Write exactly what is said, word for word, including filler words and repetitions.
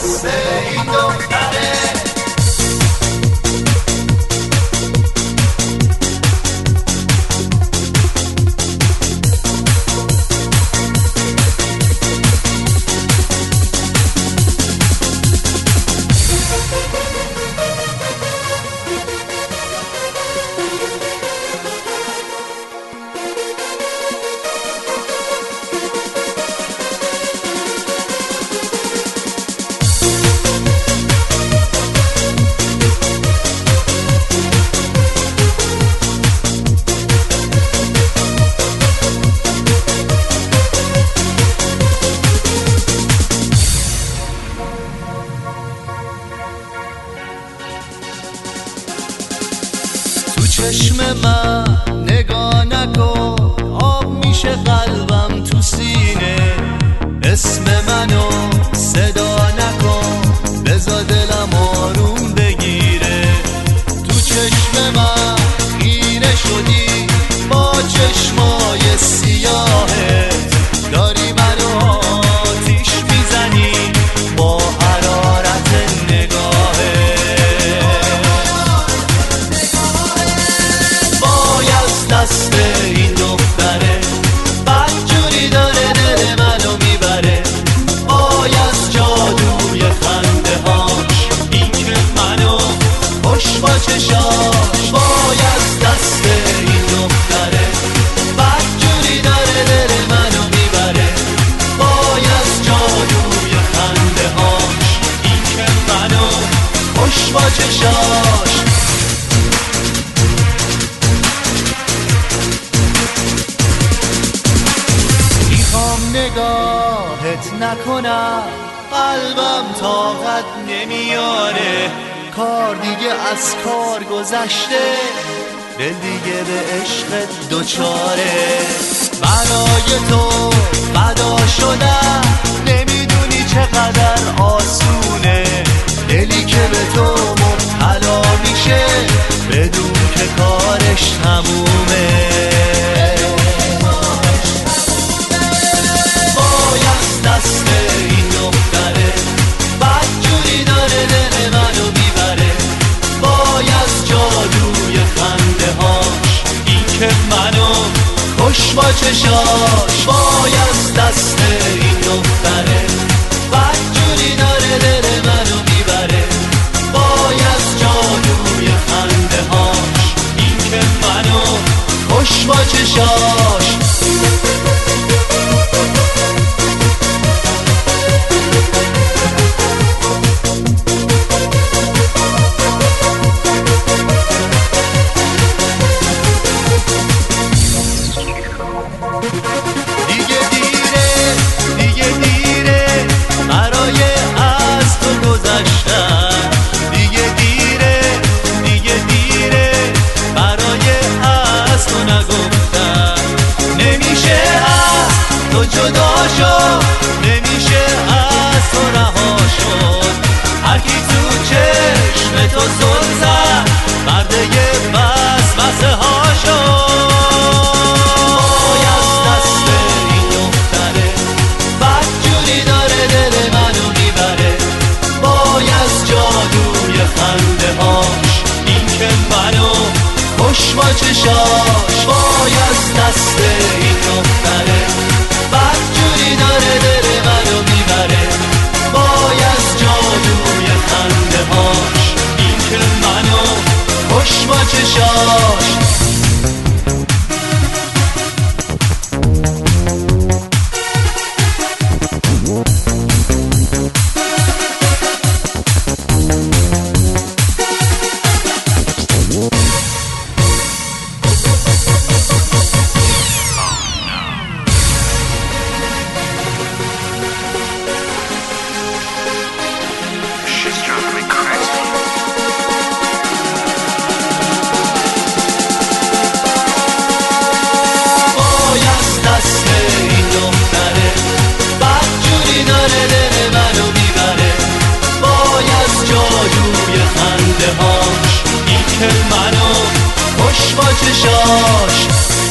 دسته این دختره. چشم من نگاه نکن، آب میشه قلبم تو سینه. اسم منو صدا نکن، بذار دلم آروم بگیره. تو چشم من خیره شدی با چشمای سیاهت، داری منو آتیش میزنی با حرارت نگاهت. دست این دختره بدجوری داره دل منو میبره. وای از جادوی خنده هاش، این که منو خوش با چشاش. وای از دست این دختره بدجوری داره دل منو میبره. وای از جادوی خنده هاش، این که منو خوش با چشاش. نگاهت نکنم قلبم طاقت نمیاره. کار دیگه از کار گذشته، دل دیگه به عشقت دوچاره. برای تو فدا شدم، نمیدونی چقدر آسونه. دلی که به تو مبتلا میشه بدون که کارش تمومه. دست این دختره بدجوری داره دل منو میبره. وای از جادوی خنده هاش، این که منو خوش با چشاش. وای از دست این دختره بدجوری داره دل منو میبره. وای از جادوی خنده هاش، این که منو خوش با چشاش. جدا شد نمیشه از تو رها شد. هر کی تو چشم تو زل زد مرده وسوسه ها شد. وای از دست این دختره بدجوری داره دل منو میبره. وای از جادوی خنده هاش، این که منو خوش با چشاش. وای از دست این دختره بدجوری داره دل منو میبره. وای از جادوی خنده هاش، این که منو خوش با چشاش. که منو خوش با چشاش.